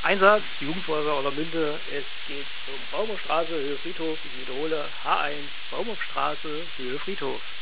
Einsatz, Jugendfeuerwehr Orlamünde. Es geht zum Baumhofstraße, Höhe Friedhof. Ich wiederhole, H1, Baumhofstraße, Höhe Friedhof.